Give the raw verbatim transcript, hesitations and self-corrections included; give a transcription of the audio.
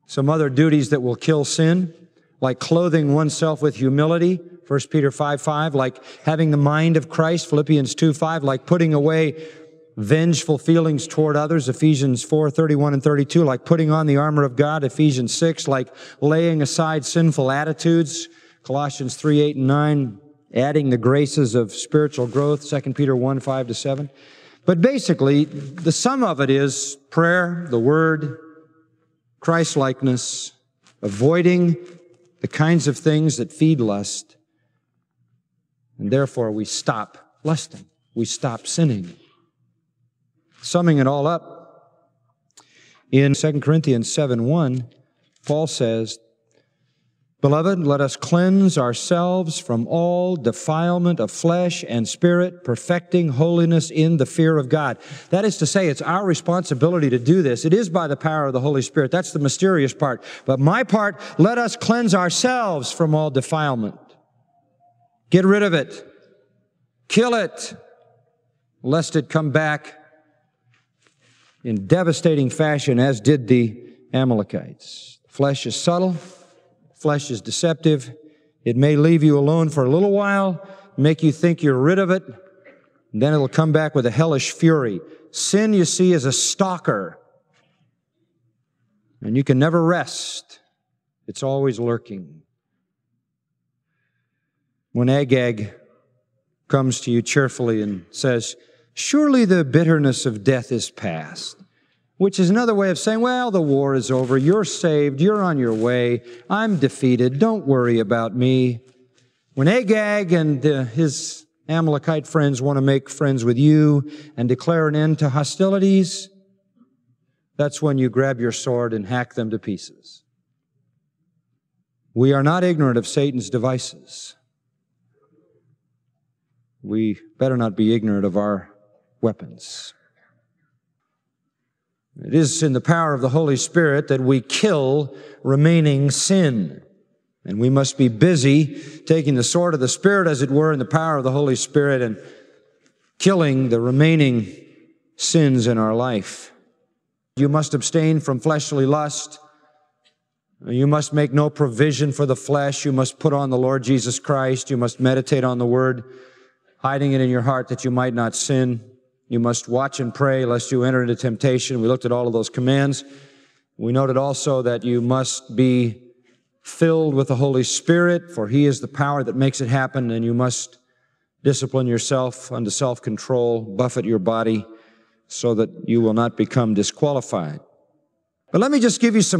Some other duties that will kill sin, like clothing oneself with humility, First Peter five five, like having the mind of Christ, Philippians two five, like putting away vengeful feelings toward others, Ephesians four thirty-one and thirty-two, like putting on the armor of God, Ephesians six, like laying aside sinful attitudes, Colossians three eight and nine, adding the graces of spiritual growth, Second Peter one five to seven. But basically, the sum of it is prayer, the Word, Christ-likeness, avoiding the kinds of things that feed lust, and therefore we stop lusting. We stop sinning. Summing it all up, in Second Corinthians seven one, Paul says, "Beloved, let us cleanse ourselves from all defilement of flesh and spirit, perfecting holiness in the fear of God." That is to say, it's our responsibility to do this. It is by the power of the Holy Spirit. That's the mysterious part. But my part, let us cleanse ourselves from all defilement. Get rid of it. Kill it, lest it come back in devastating fashion, as did the Amalekites. Flesh is subtle. Flesh is deceptive. It may leave you alone for a little while, make you think you're rid of it, and then it'll come back with a hellish fury. Sin, you see, is a stalker, and you can never rest. It's always lurking. When Agag comes to you cheerfully and says, "Surely the bitterness of death is past," which is another way of saying, well, the war is over, you're saved, you're on your way, I'm defeated, don't worry about me. When Agag and uh, his Amalekite friends want to make friends with you and declare an end to hostilities, that's when you grab your sword and hack them to pieces. We are not ignorant of Satan's devices. We better not be ignorant of our weapons. It is in the power of the Holy Spirit that we kill remaining sin. And we must be busy taking the sword of the Spirit, as it were, in the power of the Holy Spirit and killing the remaining sins in our life. You must abstain from fleshly lust. You must make no provision for the flesh. You must put on the Lord Jesus Christ. You must meditate on the Word, hiding it in your heart that you might not sin. You must watch and pray lest you enter into temptation. We looked at all of those commands. We noted also that you must be filled with the Holy Spirit, for He is the power that makes it happen, and you must discipline yourself unto self-control, buffet your body so that you will not become disqualified. But let me just give you some